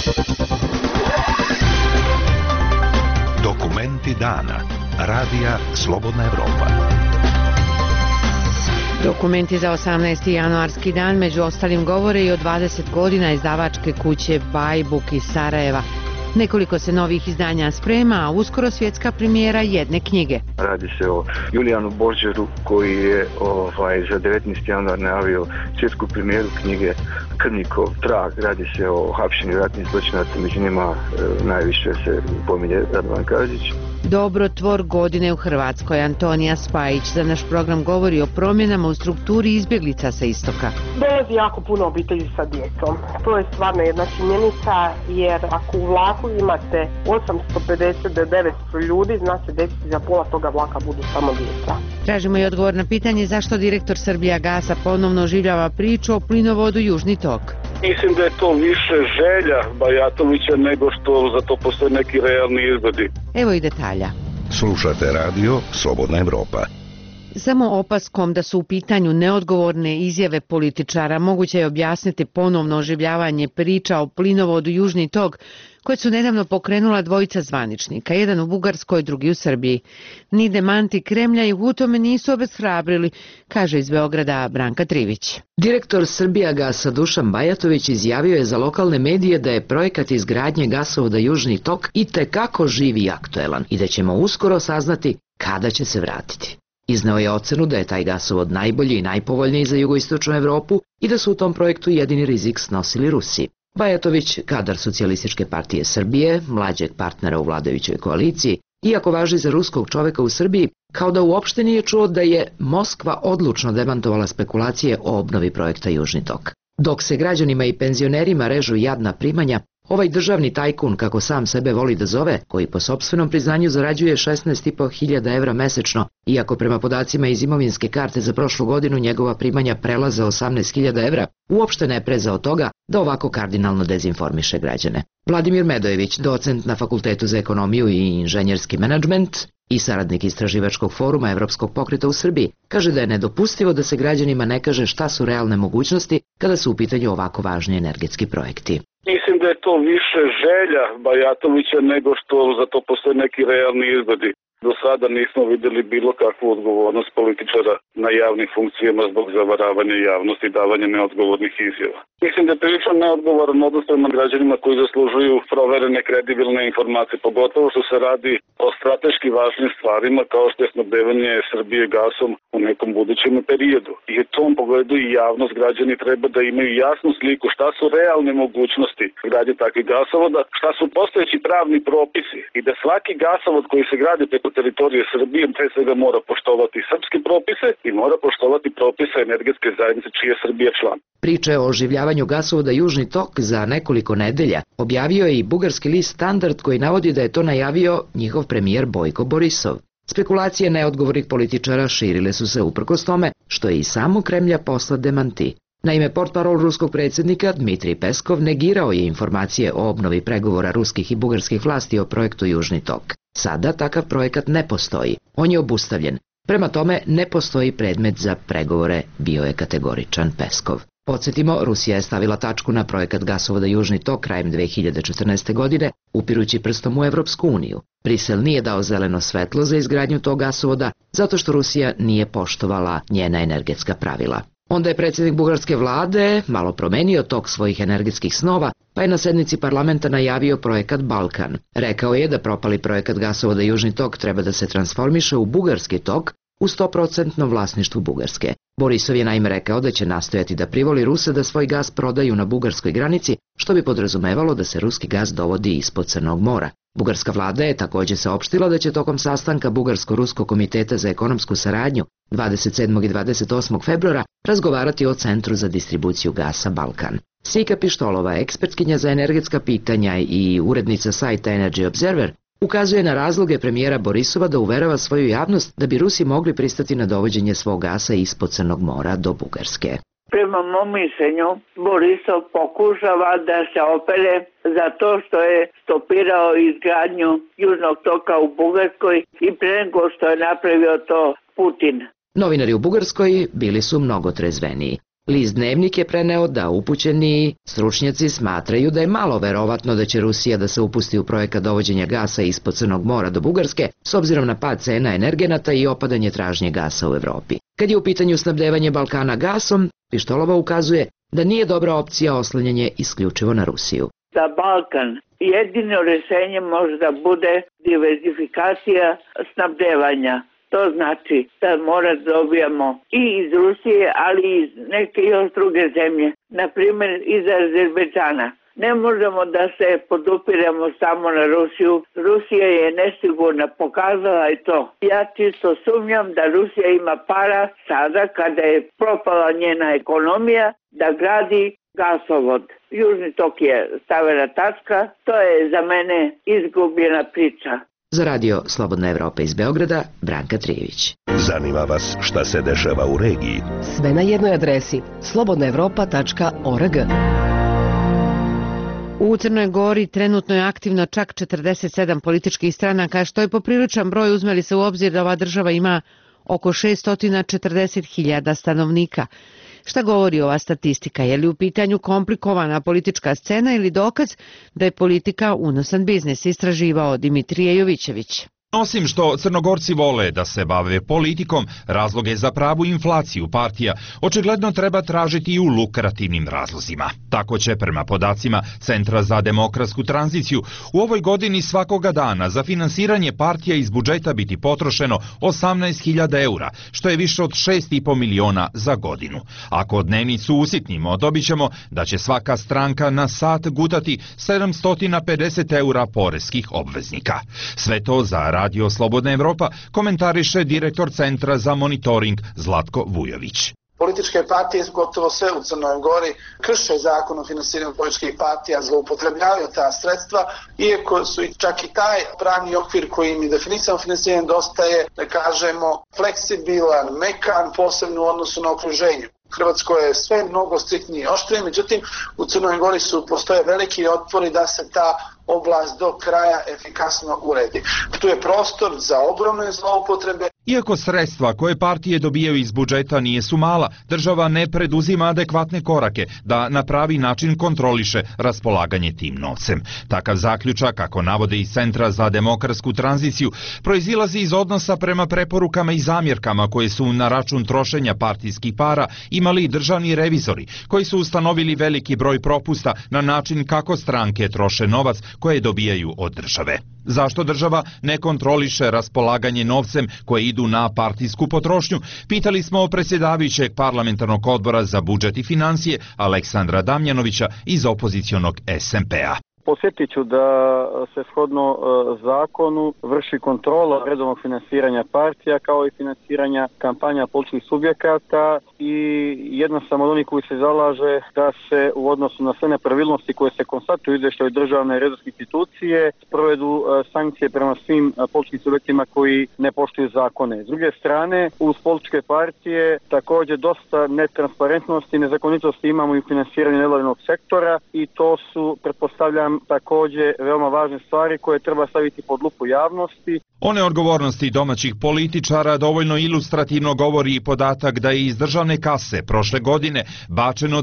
Dokumenti dana. Radija Slobodna Evropa. Dokumenti za 18. januarski dan među ostalim govore i o 20 godina izdavačke kuće Bajbuk iz Sarajeva. Nekoliko se novih izdanja sprema, a uskoro svjetska premijera jedne knjige. Radi se o Julijanu Boržeru koji je za 19. januar najavio svjetsku premijeru knjige Krvnikov trag. Radi se o hapšenju ratnih zločinaca, među njima najviše se pominje Radovan Karadžić. Dobrotvor godine u Hrvatskoj Antonija Spajić za naš program govori o promjenama u strukturi izbjeglica sa istoka. Dolazi jako puno obitelji sa djecom. To je stvarno jedna činjenica, jer ako u vlaku imate 850 do 900 ljudi, zna se desiti za pola toga vlaka budu samo djeca. Tražimo i odgovor na pitanje zašto direktor Srbijagasa ponovno oživljava priču o plinovodu Južni tok. Mislim da je to više želja Bajatovića nego što za to postoje neki realni izgledi. Evo i detalja. Slušate radio Slobodna Evropa. Samo opaskom da su u pitanju neodgovorne izjave političara moguće je objasniti ponovno oživljavanje priča o plinovodu Južni tok, koje su nedavno pokrenula dvojica zvaničnika, jedan u Bugarskoj, drugi u Srbiji. Ni demanti Kremlja ih u tome nisu obeshrabrili, kaže iz Beograda Branka Trivić. Direktor Srbijagasa Dušan Bajatović izjavio je za lokalne medije da je projekat izgradnje gasovoda Južni tok itekako živ i aktuelan i da ćemo uskoro saznati kada će se vratiti. Izneo je ocenu da je taj gasovod najbolji i najpovoljniji za jugoistočnu Evropu i da su u tom projektu jedini rizik snosili Rusi. Bajatović, kadar Socijalističke partije Srbije, mlađeg partnera u vladajućoj koaliciji, iako važi za ruskog čoveka u Srbiji, kao da uopšte nije čuo da je Moskva odlučno demantovala spekulacije o obnovi projekta Južni tok. Dok se građanima i penzionerima režu jadna primanja, ovaj državni tajkun, kako sam sebe voli da zove, koji po sopstvenom priznanju zarađuje 16.500 evra mesečno, iako prema podacima iz imovinske karte za prošlu godinu njegova primanja prelaze 18.000 evra, uopšte ne preza od toga da ovako kardinalno dezinformiše građane. Vladimir Medojević, docent na Fakultetu za ekonomiju i inženjerski menadžment i saradnik istraživačkog foruma Evropskog pokreta u Srbiji, kaže da je nedopustivo da se građanima ne kaže šta su realne mogućnosti kada su u pitanju ovako važni energetski projekti. Mislim da je to više želja Bajatovića nego što za to postoje neki realni izgledi. Do sada nismo vidjeli bilo kakvu odgovornost političara na javnim funkcijama zbog zavaravanja javnosti i davanja neodgovornih izjava. Mislim da je prilično neodgovoran odnos prema građanima koji zaslužuju proverene kredibilne informacije, pogotovo što se radi o strateški važnim stvarima kao što je snabdevanje Srbije gasom u nekom budućem periodu. I u tom pogledu i javnost, građani treba da imaju jasnu sliku šta su realne mogućnosti gradnje takvih gasovoda, šta su postojeći pravni propisi i da svaki gasovod koji se gradi preko teritorije Srbije pre svega mora poštovati srpske propise i mora poštovati propise energetske zajednice čiji je Srbija član. Priče o oživljavanju gasovoda Južni tok za nekoliko nedelja objavio je i bugarski list Standard koji navodi da je to najavio njihov premijer Bojko Borisov. Spekulacije neodgovornih političara širile su se uprkos tome što je i samo Kremlja posla demanti. Naime, portparol ruskog predsjednika Dmitrij Peskov negirao je informacije o obnovi pregovora ruskih i bugarskih vlasti o projektu Južni tok. Sada takav projekat ne postoji, on je obustavljen. Prema tome, ne postoji predmet za pregovore, bio je kategoričan Peskov. Podsjetimo, Rusija je stavila tačku na projekat gasovoda Južni tok krajem 2014. godine, upirući prstom u Evropsku uniju. Brisel nije dao zeleno svetlo za izgradnju tog gasovoda, zato što Rusija nije poštovala njena energetska pravila. Onda je predsjednik bugarske vlade malo promenio tok svojih energetskih snova, pa je na sednici parlamenta najavio projekat Balkan. Rekao je da propali projekat gasovoda Južni tok treba da se transformiše u bugarski tok u 100% vlasništvu Bugarske. Borisov je naime rekao da će nastojati da privoli Ruse da svoj gas prodaju na bugarskoj granici, što bi podrazumevalo da se ruski gas dovodi ispod Crnog mora. Bugarska vlada je također saopštila da će tokom sastanka Bugarsko-Ruskog komiteta za ekonomsku saradnju 27. i 28. februara razgovarati o Centru za distribuciju gasa Balkan. Sika Pištolova, ekspertkinja za energetska pitanja i urednica sajta Energy Observer, ukazuje na razloge premijera Borisova da uverava svoju javnost da bi Rusi mogli pristati na dovođenje svog gasa ispod Crnog mora do Bugarske. Prema mom mišljenju, Borisov pokušava da se opere za to što je stopirao izgradnju Južnog toka u Bugarskoj i pre nego što je napravio to Putin. Novinari u Bugarskoj bili su mnogo trezveniji. List Dnevnik je preneo da upućeni stručnjaci smatraju da je malo verovatno da će Rusija da se upusti u projekat dovođenja gasa ispod Crnog mora do Bugarske, s obzirom na pad cena energenata i opadanje tražnje gasa u Evropi. Kad je u pitanju snabdevanje Balkana gasom, Pištolova ukazuje da nije dobra opcija oslanjanje isključivo na Rusiju. Za Balkan jedino rješenje može da bude diversifikacija snabdevanja. To znači da mora dobijamo i iz Rusije, ali i iz neke još druge zemlje, na primjer iz Azerbejdžana. Ne možemo da se podupiramo samo na Rusiju. Rusija je nesigurna, pokazala je to. Ja čisto sumnjam da Rusija ima para sada kada je propala njena ekonomija da gradi gasovod. Južni tok je stavena tačka, to je za mene izgubljena priča. Za radio Slobodna Evropa iz Beograda, Branka Trijević. Zanima vas šta se dešava u regiji? Sve na jednoj adresi slobodnaevropa.org. U Crnoj Gori trenutno je aktivno čak 47 političkih stranaka, što je popriličan broj uzmeli se u obzir da ova država ima oko 640.000 stanovnika. Šta govori ova statistika? Je li u pitanju komplikovana politička scena ili dokaz da je politika unosan biznis, istraživao Dimitrije Jovićević? Osim što Crnogorci vole da se bave politikom, razloge za pravu inflaciju partija očigledno treba tražiti i u lukrativnim razlozima. Tako će, prema podacima Centra za demokratsku tranziciju, u ovoj godini svakoga dana za finansiranje partija iz budžeta biti potrošeno 18.000 eura, što je više od 6,5 miliona za godinu. Ako dnevnicu usitnimo, dobit ćemo da će svaka stranka na sat gutati 750 eura poreskih obveznika. Sve to za Radio Slobodna Evropa komentariše direktor Centra za monitoring Zlatko Vujović. Političke partije, gotovo sve u Crnoj Gori, krše zakon o finansiranju političkih partija, zloupotrebljavaju ta sredstva, iako su čak i taj pravni okvir koji im je definisan finansiranje dosta je, da kažemo, fleksibilan, mekan, posebno u odnosu na okruženju. Hrvatskoj je sve mnogo striktnije i oštrije, međutim u Crnoj Gori postoje veliki otpori da se ta oblast do kraja efikasno uredi. Tu je prostor za ogromne zloupotrebe. Iako sredstva koje partije dobijaju iz budžeta nisu mala, država ne preduzima adekvatne korake da na pravi način kontroliše raspolaganje tim novcem. Takav zaključak, kako navode iz Centra za demokratsku tranziciju, proizilazi iz odnosa prema preporukama i zamjerkama koje su na račun trošenja partijskih para imali državni revizori, koji su ustanovili veliki broj propusta na način kako stranke troše novac koje dobijaju od države. Zašto država ne kontroliše raspolaganje novcem koje idu na partijsku potrošnju? Pitali smo predsjedavajućeg parlamentarnog odbora za budžet i financije Aleksandra Damjanovića iz opozicionog SMP-a. Podsjetit ću da se shodno zakonu vrši kontrola redovnog finansiranja partija kao i finansiranja kampanja političkih subjekata i jedna sam od onih koji se zalaže da se u odnosu na sve nepravilnosti koje se konstatuju u izvještaju državne revizorske institucije provedu sankcije prema svim političkim subjektima koji ne poštuju zakone. S druge strane, uz političke partije također dosta netransparentnosti i nezakonitosti imamo i u financiranju nevladinog sektora i to su, pretpostavljam, također veoma važne stvari koje treba staviti pod lupu javnosti. O neodgovornosti domaćih političara dovoljno ilustrativno govori i podatak da je iz državne kase prošle godine bačeno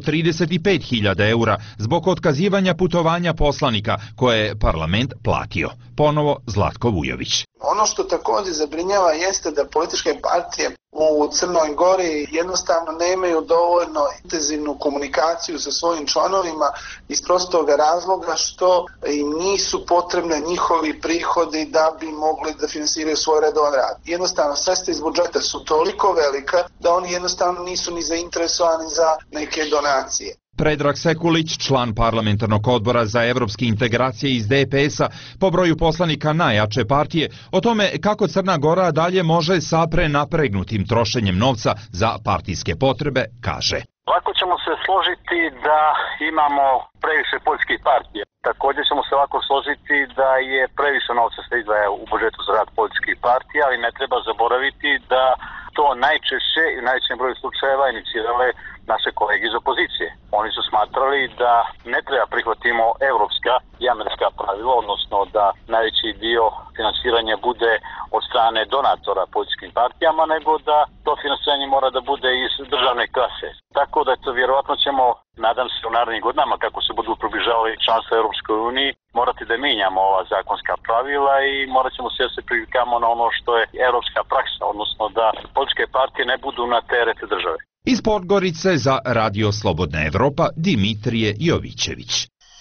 35.000 eura zbog otkazivanja putovanja poslanika koje je parlament platio. Ponovo Zlatko Vujović. Ono što također zabrinjava jeste da političke partije u Crnoj Gori jednostavno nemaju dovoljno intenzivnu komunikaciju sa svojim članovima iz prostog razloga što im nisu potrebne njihovi prihodi da bi mogli da finansiraju svoj redovan rad. Jednostavno, sredstva iz budžeta su toliko velika da oni jednostavno nisu ni zainteresovani za neke donacije. Predrag Sekulić, član parlamentarnog odbora za evropske integracije iz DPS-a, po broju poslanika najjače partije, o tome kako Crna Gora dalje može sa prenapregnutim trošenjem novca za partijske potrebe, kaže. Lako ćemo se složiti da imamo previše političkih partija. Također ćemo se lako složiti da je previše novca se izdvaja u budžetu za rad političkih partija, ali ne treba zaboraviti da to najčešće i najvećem broju slučajeva inicirale naše kolege iz opozicije. Oni su smatrali da ne treba prihvatimo evropska i američka pravila, odnosno da najveći dio finansiranja bude od strane donatora političkim partijama, nego da to finansiranje mora da bude iz državne kase. Tako da vjerovatno ćemo, nadam se, u narednim godinama, kako se budu približavali članstva Europskoj uniji, morati da mijenjamo ova zakonska pravila i morat ćemo se privikamo na ono što je europska praksa, odnosno da političke partije ne budu na teret države. Iz Podgorice za Radio Slobodna Evropa Dimitrije Jovićević.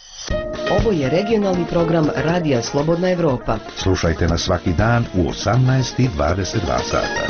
Ovo je regionalni program Radija Slobodna Evropa. Slušajte nas svaki dan u 18:22 sata.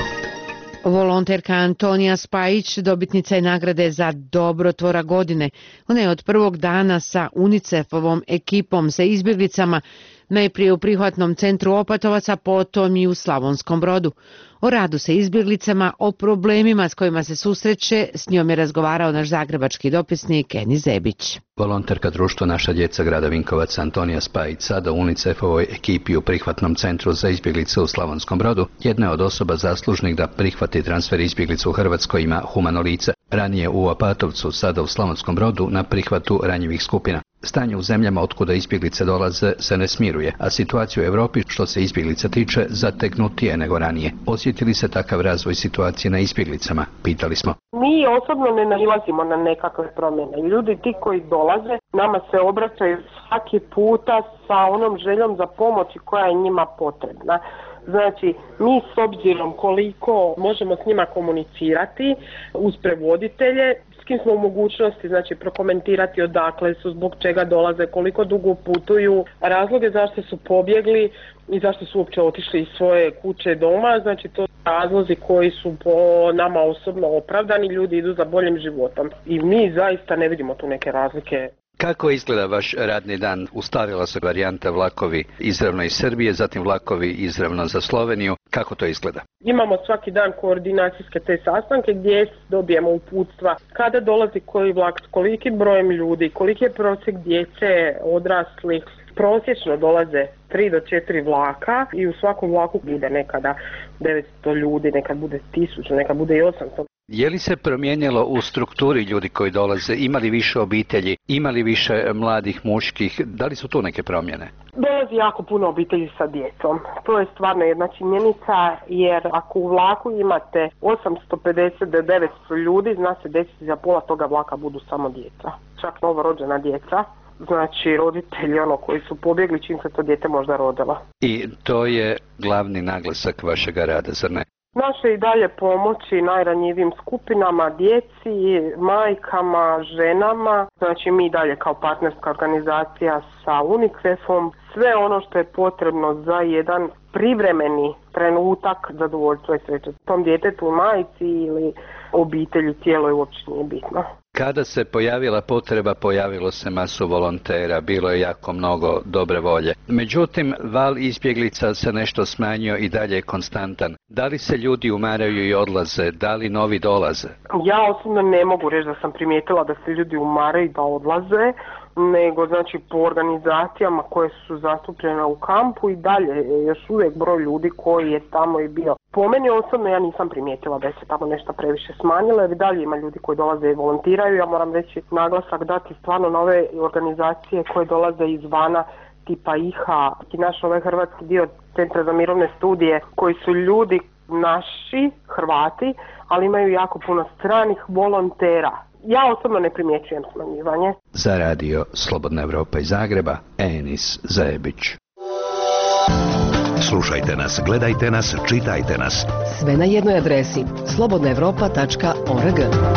Volonterka Antonija Spajić dobitnica je nagrade za dobrotvora godine. Ona je od prvog dana sa UNICEF-ovom ekipom sa izbjeglicama najprije u prihvatnom centru Opatovac, a potom i u Slavonskom Brodu. O radu sa izbjeglicama, o problemima s kojima se susreće, s njom je razgovarao naš zagrebački dopisnik Eni Zebić. Volonterka društva Naša djeca grada Vinkovaca Antonija Spajić sada u UNICEF-ovoj ekipi u prihvatnom centru za izbjeglice u Slavonskom Brodu jedna je od osoba zaslužnih da prihvati transfer izbjeglica u Hrvatskoj ima humano lice. Ranije u Opatovcu, sada u Slavonskom Brodu na prihvatu ranjivih skupina. Stanje u zemljama otkuda izbjeglice dolaze se ne smiruje, a situacija u Europi što se izbjeglica tiče zateknutije nego ranije. Osjeti li se takav razvoj situacije na izbjeglicama? Pitali smo. Mi osobno ne nailazimo na nekakve promjene. Ljudi ti koji dolaze nama se obraćaju svaki puta sa onom željom za pomoći koja je njima potrebna. Znači, mi s obzirom koliko možemo s njima komunicirati uz prevoditelje, s kim smo u mogućnosti, znači, prokomentirati odakle su, zbog čega dolaze, koliko dugo putuju, razloge zašto su pobjegli i zašto su uopće otišli iz svoje kuće doma, znači to su razlozi koji su po nama osobno opravdani, ljudi idu za boljim životom i mi zaista ne vidimo tu neke razlike. Kako izgleda vaš radni dan? Ustalila se varijanta vlakovi izravno iz Srbije, zatim vlakovi izravno za Sloveniju. Kako to izgleda? Imamo svaki dan koordinacijske te sastanke gdje dobijemo uputstva kada dolazi koji vlak, s kolikim brojem ljudi, koliki je prosjek djece, odraslih. Prosječno dolaze 3 do 4 vlaka i u svakom vlaku bude nekada 900 ljudi, nekad bude 1000, nekad bude i 800. Je li se promijenilo u strukturi ljudi koji dolaze? Ima li više obitelji? Ima li više mladih muških? Da li su tu neke promjene? Dolazi jako puno obitelji sa djecom. To je stvarno jedna činjenica jer ako u vlaku imate 850 do 900 ljudi, zna se desiti za pola toga vlaka budu samo djeca. Čak novorođena djeca. Znači roditelji koji su pobjegli čim se to dijete možda rodilo. I to je glavni naglasak vašega rada, zar ne? Naše i dalje pomoći najranjivijim skupinama, djeci, majkama, ženama. Znači mi dalje kao partnerska organizacija sa UNICEF-om sve ono što je potrebno za jedan privremeni trenutak zadovoljstva i sreće. Tom djetetu, majci ili obitelji, cijeloj uopće nije bitno. Kada se pojavila potreba, pojavilo se masu volontera, bilo je jako mnogo dobre volje. Međutim, val izbjeglica se nešto smanjio i dalje je konstantan. Da li se ljudi umaraju i odlaze? Da li novi dolaze? Ja osobno ne mogu reći da sam primijetila da se ljudi umaraju i da odlaze, nego znači po organizacijama koje su zastupljene u kampu i dalje još uvijek broj ljudi koji je tamo i bio. Po meni osobno ja nisam primijetila da se tamo nešto previše smanjilo jer i dalje ima ljudi koji dolaze i volontiraju. Ja moram reći naglasak dati stvarno na ove organizacije koje dolaze izvana tipa IHA i naš ovaj hrvatski dio Centra za mirovne studije koji su ljudi naši, Hrvati, ali imaju jako puno stranih volontera. Ja osobno ne primjećujem smanjivanje. Za Radio Slobodna Evropa iz Zagreba, Enis Zebić. Slušajte nas, gledajte nas, čitajte nas. Sve na jednoj adresi slobodnaevropa.org.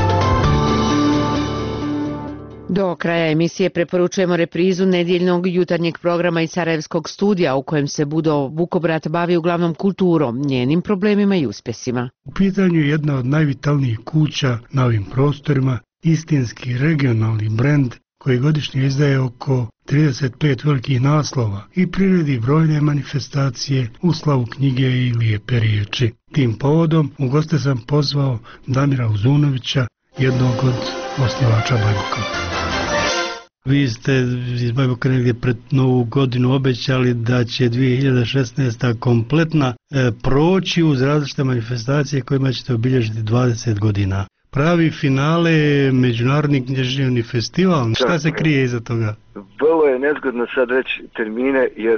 Do kraja emisije preporučujemo reprizu nedjeljnog jutarnjeg programa iz Sarajevskog studija u kojem se Budo Vukobrat bavi uglavnom kulturom, njenim problemima i uspjesima. U pitanju je jedna od najvitalnijih kuća na ovim prostorima, istinski regionalni brend koji godišnje izdaje oko 35 velikih naslova i priredi brojne manifestacije u slavu knjige i lijepe riječi. Tim povodom u goste sam pozvao Damira Uzunovića, jednog od osnivača Bajbuka. Vi ste iz Bajbuka negdje pred Novu godinu obećali da će 2016. kompletna proći uz različite manifestacije kojima ćete obilježiti 20 godina. pravi finale Međunarodni književni festival. Šta se krije iza toga? Vrlo je nezgodno sad reći termine jer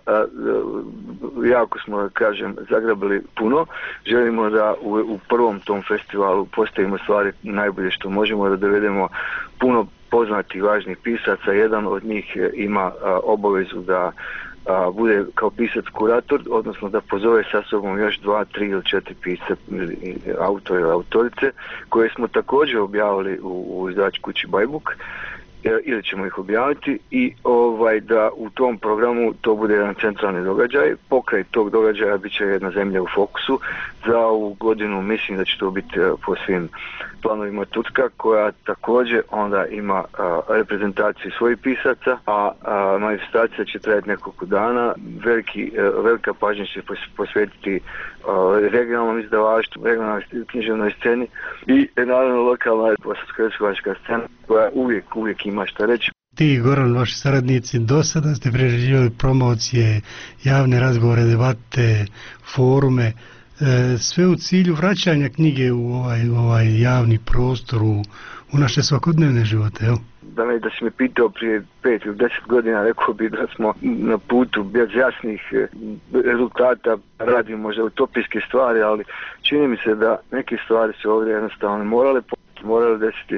jako smo, da kažem, zagrabili puno. Želimo da u prvom tom festivalu postavimo stvari najbolje što možemo, da dovedemo puno poznatih važnih pisaca. Jedan od njih ima obavezu da bude kao pisac kurator, odnosno da pozove sa sobom još 2, 3 ili 4 pisca, autora ili autorice, koje smo također objavili u izdavačkoj kući Bajbuk, ili ćemo ih objaviti i da u tom programu to bude jedan centralni događaj. Pokraj tog događaja bit će jedna zemlja u fokusu. Za ovu godinu mislim da će to biti po svim planovima Turska, koja također onda ima reprezentaciju svojih pisaca, a manifestacija će trajati nekoliko dana. Velika pažnja će posvetiti regionalnom izdavaštvu, regionalnoj književnoj sceni i naravno lokalna bosansko-hercegovačka scena koja uvijek ima šta reći. Ti, Goran, vaši saradnici, do sada ste priređivali promocije, javne razgovore, debate, forume, sve u cilju vraćanja knjige u ovaj javni prostor, u naše svakodnevne živote, jel? Da si me pitao prije 5 ili 10 godina, rekao bi da smo na putu bez jasnih rezultata, radimo možda utopijske stvari, ali čini mi se da neke stvari se ovdje jednostavno morale desiti.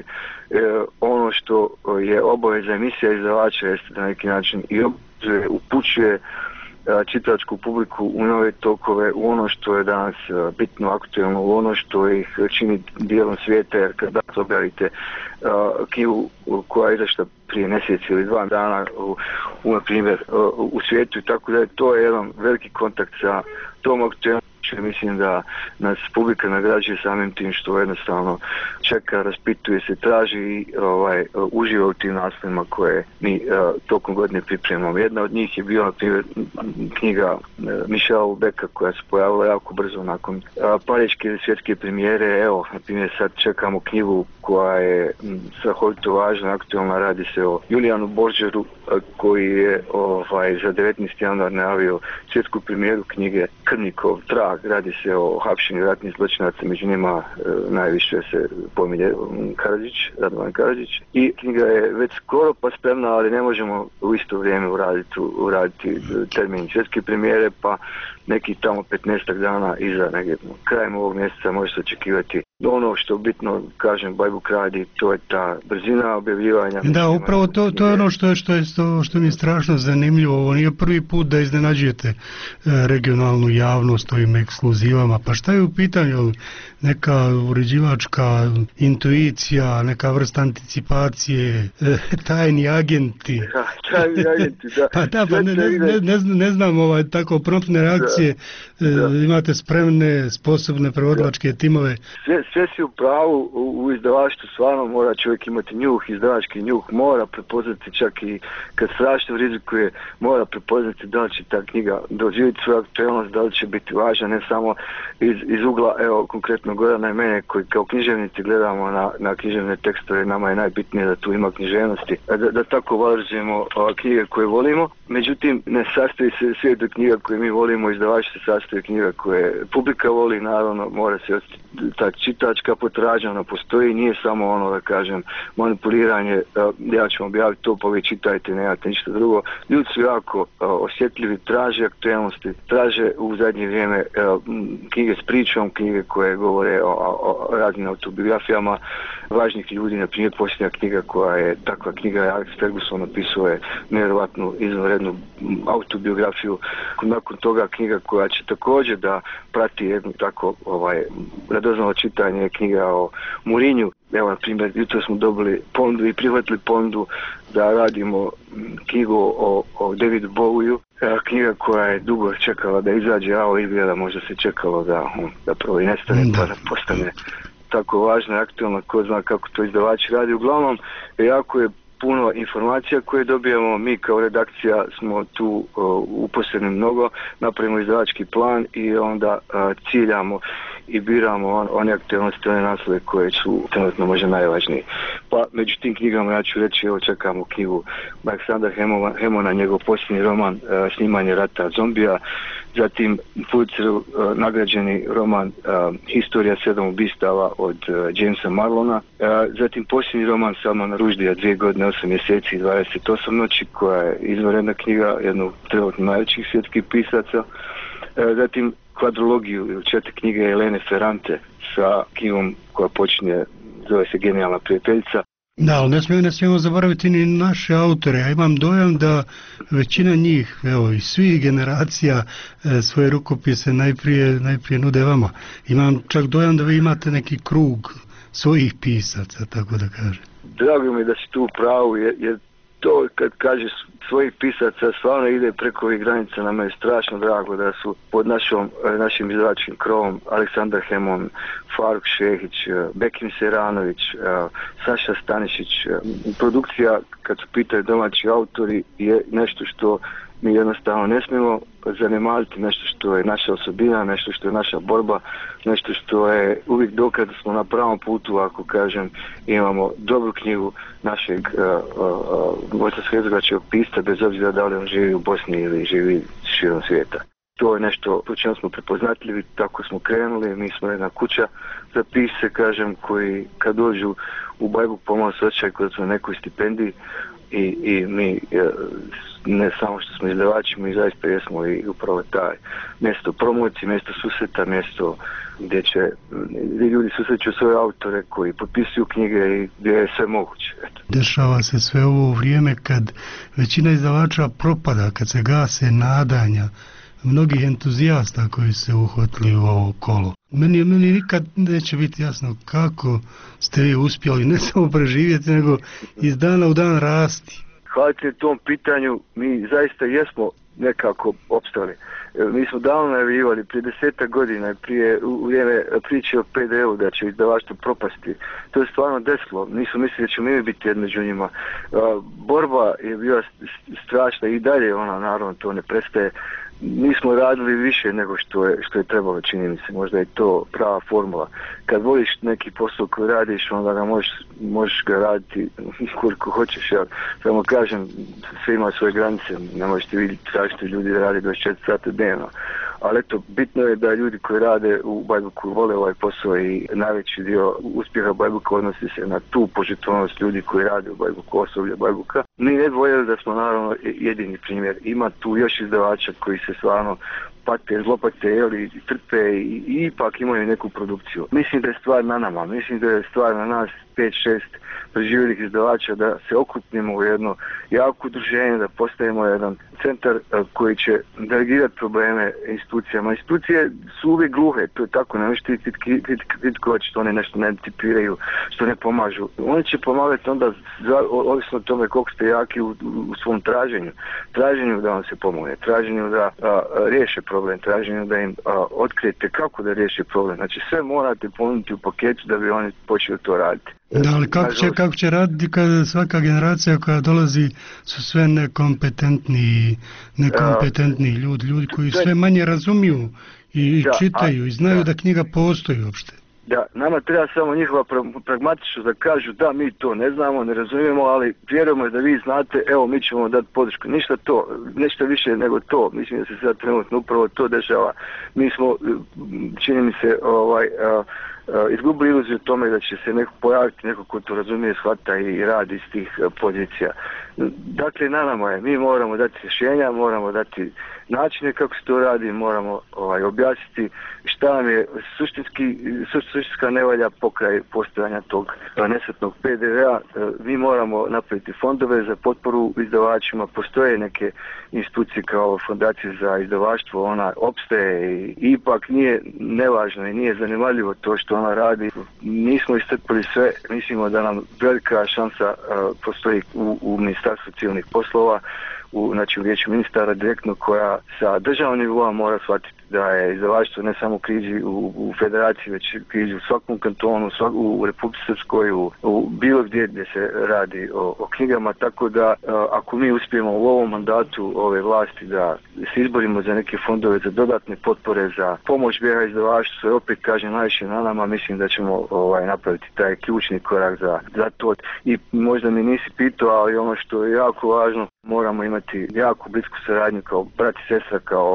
Ono što je obaveza emisija izdavača jeste da na neki način i upućuje čitačku publiku u nove tokove, u ono što je danas bitno aktualno, u ono što ih čini dijelom svijeta, jer kad danas objavite knjigu koja je izašla prije mjesec ili 2 dana na primjer u svijetu i tako da to je jedan veliki kontakt sa tom aktualnošću. Mislim da nas publika nagrađuje samim tim što jednostavno čeka, raspituje se, traži i uživa u tim naslovima koje mi tokom godine pripremamo. Jedna od njih je bila na primjer knjiga Michela Houellebecqa koja se pojavila jako brzo nakon pariške svjetske premijere. Evo, na primjer sad čekamo knjigu koja je strahovito važna, aktualna, radi se o Julijanu Boržeru koji je za 19. januar najavio svjetsku premijeru knjige Krnikov trag. Radi se o hapšenju ratnih zločinaca, među njima najviše se pominje Radovan Karadžić. I knjiga je već skoro pa spremna, ali ne možemo u isto vrijeme uraditi termin svjetske premijere, pa neki tamo 15 dana iza, krajem ovog mjeseca može se očekivati. Ono što bitno, kažem, Bajbuk radi, to je ta brzina objavljivanja. Da, upravo to je ono što mi je strašno zanimljivo. Ovo nije prvi put da iznenađujete regionalnu javnost ovim ekskluzivama. Pa šta je u pitanju? Neka uređivačka intuicija, neka vrsta anticipacije, tajni agenti. Tajni agenti, da. Pa da, pa ne znam tako promptne reakcije. Imate spremne, sposobne prevodilačke timove. Sve si u pravu, u izdavaštvu stvarno mora čovjek imati njuh, izdavački njuh, mora prepoznati čak i kad strašno rizikuje, mora prepoznati da li će ta knjiga doživjeti svoju aktualnost, da li će biti važna, ne samo iz ugla, evo konkretno Gorana i mene koji kao književnici gledamo na književne tekstove, nama je najbitnije da tu ima književnosti, da tako valorizujemo knjige koje volimo. Međutim, ne sastoji se svijet od knjiga koje mi volimo, izdavač se sastoji knjiga koje publika voli, naravno mora se ta čitačka potražnja, ona postoji, nije samo ono, da kažem, manipuliranje, ja ću objaviti to, pa vi čitajte, nemate ništa drugo. Ljudi su jako osjetljivi, traže aktualnosti, traže u zadnje vrijeme knjige s pričom, knjige koje govore o raznim autobiografijama važnih ljudi, na primjer posljednja knjiga koja je takva knjiga, Alex Ferguson napisao je nevjerojatnu izvanrednu autobiografiju, nakon toga knjiga koja će također da prati jednu tako radoznalo čitanje, knjiga o Mourinhu. Evo, na primjer, jutro smo dobili ponudu i prihvatili ponudu da radimo knjigu o Davidu Bowieu, knjiga koja je dugo čekala da izađe, a ovo izgleda možda se čekalo da prvo i nestane, pa da postane tako važna i aktualna, ko zna kako to izdavači radi. Uglavnom, jako je puno informacija koje dobijamo, mi kao redakcija smo tu uposleni mnogo, napravimo izdavački plan i onda ciljamo i biramo one aktualnosti, one naslove koje su trenutno možda najvažniji. Pa među tim knjigama ja ću reći, evo čekamo knjigu Aleksandra Hemona, njegov posljednji roman Snimanje rata zombija, zatim Pulitzeru nagrađeni roman Historija 7 ubistava od Jamesa Marlona, zatim posljednji roman Salmana Rushdija 2 godine, 8 mjeseci i 28 noći, koja je izvanredna knjiga jednog trenutno najvećih svjetskih pisaca, zatim kvadrologiju ili 4 knjige Elene Ferrante sa knjigom koja počinje, zove se Genijalna prijateljica. Da, ali ne smijemo zaboraviti ni naše autore. Ja imam dojam da većina njih, evo, iz svih generacija svoje rukopise najprije nude vama. Imam čak dojam da vi imate neki krug svojih pisaca, tako da kažem. Drago mi da si tu u pravu, jer to kad kažeš svojih pisaca stvarno ide preko ovih granica. Nama je strašno drago da su pod našim izdavačkim krovom Aleksandar Hemon, Faruk Šehić, Bekim Seranović, Saša Stanišić. Produkcija, kad su pitaju domaći autori, je nešto što mi jednostavno ne smijemo zanemariti, nešto što je naša osobina, nešto što je naša borba, nešto što je uvijek dokaz da smo na pravom putu, ako kažem, imamo dobru knjigu našeg bosansko-hercegovačkog pisca, bez obzira da li on živi u Bosni ili živi širom svijeta. To je nešto po čemu smo prepoznatljivi, tako smo krenuli, mi smo jedna kuća za pisce, kažem, koji kad dođu u Bajbuk pomalo se osjećaju kod smo na nekoj stipendiji i mi ne samo što smo izdavači, mi zaista jesmo i upravo taj mjesto promocije, mjesto susreta, mjesto gdje ljudi susreću svoje autore koji potpisuju knjige i gdje je sve moguće. Eto. Dešava se sve ovo vrijeme kad većina izdavača propada, kad se gase nadanja mnogih entuzijasta koji se uhvatili u ovo kolo. Meni nikad neće biti jasno kako ste vi uspjeli ne samo preživjeti, nego iz dana u dan rasti. Hvala ti na tom pitanju, mi zaista jesmo nekako opstali. Mi smo davno najavljivali prije 10 godina, u vrijeme priče o PD-u da će izdavaštvo propasti. To je stvarno desilo. Nisu mislili da ćemo mi biti među njima. Borba je bila strašna i dalje, ona naravno to ne prestaje. Nismo radili više nego što je trebalo, čini mi se. Možda je to prava formula. Kad voliš neki posao koji radiš, onda ga možeš ga raditi koliko hoćeš. Ja samo kažem, sve ima svoje granice. Ne možete vidjeti tražiti ljudi da radi 24 sata dnevno. Ali eto, bitno je da ljudi koji rade u Bajbuku vole ovaj posao i najveći dio uspjeha Bajbuka odnosi se na tu požrtvovnost ljudi koji rade u Bajbuku, osoblje Bajbuka. Mi ne dvojili da smo naravno jedini primjer. Ima tu još izdavača koji se stvarno pate, zlopate, i trpe i ipak imaju neku produkciju. Mislim da je stvar na nama, mislim da je stvar na nas 5-6 preživjelih izdavača da se okrupnimo u jedno jako udruženje, da postavimo jedan centar koji će delegirati probleme institucijama. Institucije su uvijek gluhe, to je tako, ne možete kritikovati što one nešto ne anticipiraju, što ne pomažu. Oni će pomagati onda, ovisno o tome koliko ste jaki u svom traženju da vam se pomogne, traženju da riješe problem, traženju da im otkrijete kako da riješe problem. Znači sve morate ponuditi u paketu da bi oni počeli to raditi. Da, ali kako će raditi kada svaka generacija koja dolazi su sve nekompetentni ljudi koji sve manje razumiju i čitaju i znaju da knjiga postoji uopšte. Da, nama treba samo njihova pragmatičnost da kažu da mi to ne znamo, ne razumijemo, ali vjerujemo da vi znate, evo mi ćemo dati podršku. Ništa to, nešto više nego to. Mislim da se sad trenutno upravo to dešava. Mi smo, čini mi se, izgubili iluziju o tome da će se pojaviti neko ko to razumije, shvata i radi iz tih pozicija. Dakle, na nama je, mi moramo dati rješenja, moramo dati načine kako se to radi, moramo objasniti šta nam je suštinska nevalja pokraj postojanja tog nesretnog PDV-a. Mi moramo napraviti fondove za potporu izdavačima, postoje neke institucije kao Fondacija za izdavaštvo, ona opstaje i ipak nije nevažno i nije zanemarljivo to što ona radi. Nismo iscrpili sve, mislimo da nam velika šansa postoji u Ministarstvu civilnih poslova, u Vijeću ministara direktno, koja sa državnog nivoa mora shvatiti da je izdavaštvo ne samo krizi u federaciji, već krizi u svakom kantonu, u Republici Srpskoj, u bilo gdje se radi o knjigama, tako da ako mi uspijemo u ovom mandatu ove vlasti da se izborimo za neke fondove, za dodatne potpore, za pomoć BiH izdavaštvu, opet kažem najviše na nama, mislim da ćemo napraviti taj ključni korak za to. I možda mi nisi pitao, ali ono što je jako važno, moramo imati jako blisku saradnju kao brat i sestra, kao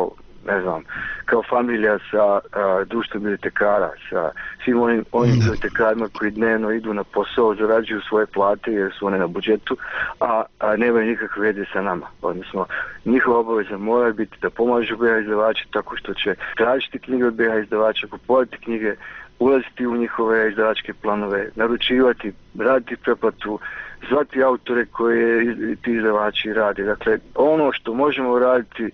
ne znam, kao familija sa društvom bibliotekara, sa svim onim bibliotekarima koji dnevno idu na posao, zarađuju svoje plate jer su one na budžetu, a nemaju nikakve veze sa nama. Odnosno, njihova obaveza mora biti da pomažu BH izdavače tako što će tražiti knjige od BH izdavača, kupovati knjige, ulaziti u njihove izdavačke planove, naručivati, raditi preplatu, zvati autore koje ti izdavači rade. Dakle, ono što možemo raditi,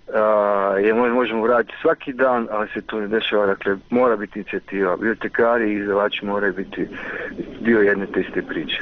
možemo raditi svaki dan, ali se to ne dešava. Dakle, mora biti inicijativa. Bibliotekari i izdavači moraju biti dio jedne te iste priče.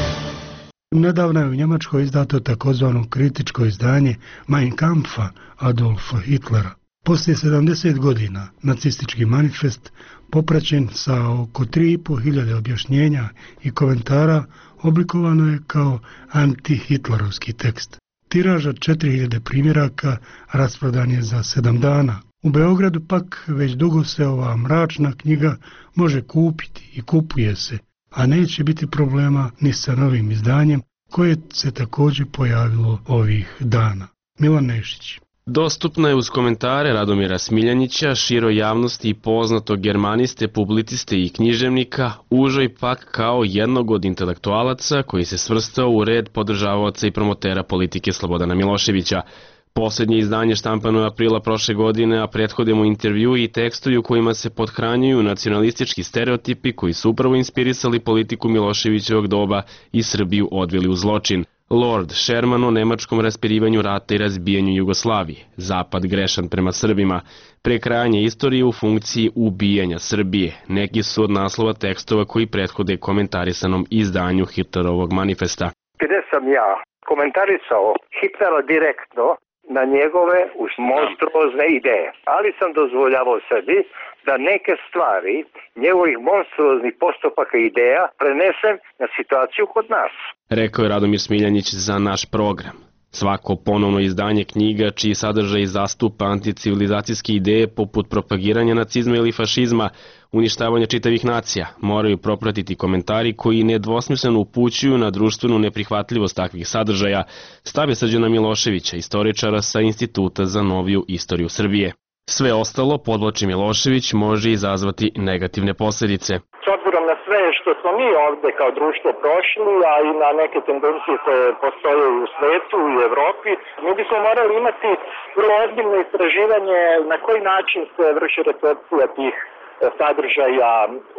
Nedavno je u Njemačkoj izdato takozvano kritičko izdanje Mein Kampfa Adolfa Hitlera. Poslije 70 godina nacistički manifest, popraćen sa oko 3.500 objašnjenja i komentara, oblikovano je kao antihitlerovski tekst. Tiraž od 4000 primjeraka rasprodan je za 7 dana. U Beogradu pak već dugo se ova mračna knjiga može kupiti i kupuje se, a neće biti problema ni sa novim izdanjem koje se također pojavilo ovih dana. Milan Nešić. Dostupna je uz komentare Radomira Smiljanića, široj javnosti i poznatog germaniste, publiciste i književnika, užoj pak kao jednog od intelektualaca koji se svrstao u red podržavaoca i promotera politike Slobodana Miloševića. Posljednje izdanje štampano je aprila prošle godine, a prethode mu intervju i tekstovi u kojima se pothranjuju nacionalistički stereotipi koji su upravo inspirisali politiku Miloševićevog doba i Srbiju odveli u zločin. Lord Sherman o nemačkom raspirivanju rata i razbijanju Jugoslavije, Zapad grešan prema Srbima, prekrajanje istorije u funkciji ubijanja Srbije, neki su od naslova tekstova koji prethode komentarisanom izdanju Hitlerovog manifesta. Gdje sam ja komentarisao Hitlera direktno na njegove monstruozne ideje, ali sam dozvoljavao sebi da neke stvari njegovih monstruoznih postupaka i ideja prenesem na situaciju kod nas. Rekao je Radomir Smiljanić za naš program. Svako ponovno izdanje knjiga čiji sadržaj zastupa anticivilizacijske ideje poput propagiranja nacizma ili fašizma, uništavanja čitavih nacija, moraju propratiti komentari koji nedvosmisleno upućuju na društvenu neprihvatljivost takvih sadržaja, stave Srđana Miloševića, istoričara sa Instituta za noviju istoriju Srbije. Sve ostalo, podvlači Milošević, može izazvati negativne posljedice. S obzirom na sve što smo mi ovdje kao društvo prošli, a i na neke tendencije koje postoje u svetu i u Evropi, mi bismo morali imati vrlo ozbiljno istraživanje na koji način se vrši recepcija tih sadržaja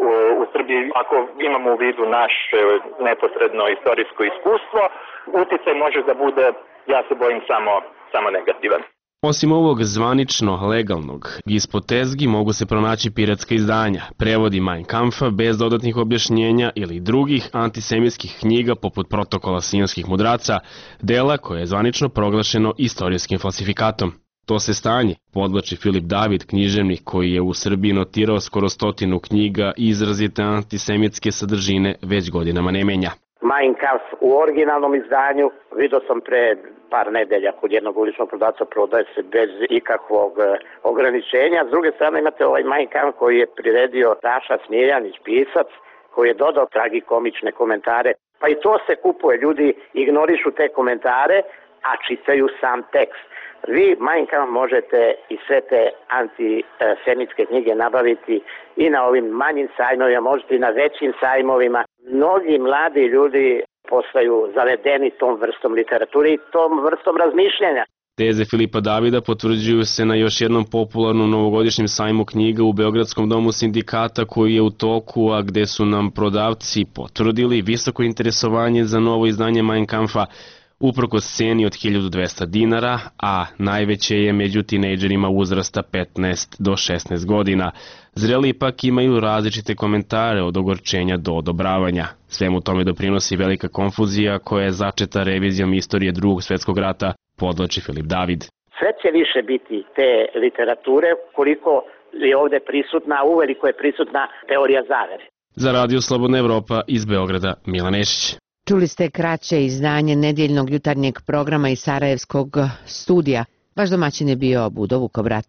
u Srbiji. Ako imamo u vidu naše neposredno istorijsko iskustvo, uticaj može da bude, ja se bojim, samo negativan. Osim ovog zvanično legalnog, ispod tezgi mogu se pronaći piratska izdanja, prevodi Mein Kampfa bez dodatnih objašnjenja ili drugih antisemitskih knjiga poput Protokola sionskih mudraca, dela koje je zvanično proglašeno istorijskim falsifikatom. To se stanje, podvlači Filip David, književnik koji je u Srbiji notirao skoro 100 knjiga i izrazite antisemitske sadržine već godinama ne menja. Mein Kampf u originalnom izdanju vidio sam pre par nedelja kod jednog uličnog prodavca, prodaje se bez ikakvog ograničenja. S druge strane imate ovaj Mein Kampf koji je priredio Saša Smiljanić, pisac, koji je dodao tragikomične komentare. Pa i to se kupuje, ljudi ignorišu te komentare, a čitaju sam tekst. Vi Mein Kampf možete i sve te antisemitske knjige nabaviti i na ovim manjim sajmovima, možete i na većim sajmovima. Mnogi mladi ljudi postaju zavedeni tom vrstom literature i tom vrstom razmišljanja. Teze Filipa Davida potvrđuju se na još jednom popularnom novogodišnjem sajmu knjiga u Beogradskom domu sindikata koji je u toku, a gde su nam prodavci potvrdili visoko interesovanje za novo izdanje Mein Kampfa, uprkos ceni od 1200 dinara, a najveće je među tinejdžerima uzrasta 15 do 16 godina. Zreli ipak imaju različite komentare od ogorčenja do odobravanja. Svemu tome doprinosi velika konfuzija koja je začeta revizijom istorije Drugog svjetskog rata, podvlači Filip David. Sve će više biti te literature koliko je ovdje prisutna, uveliko je prisutna teorija zavere. Za Radio Slobodna Evropa iz Beograda, Milan Nešić. Čuli ste kraće izdanje nedjeljnog jutarnjeg programa iz Sarajevskog studija. Vaš domaćin je bio Budo Vukovrat.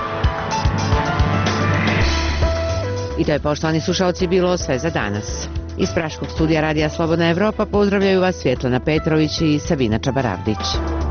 I to je, poštovani slušalci, bilo sve za danas. Iz Praškog studija Radija Slobodna Evropa pozdravljaju vas Svjetlana Petrović i Savina Čabaravdić.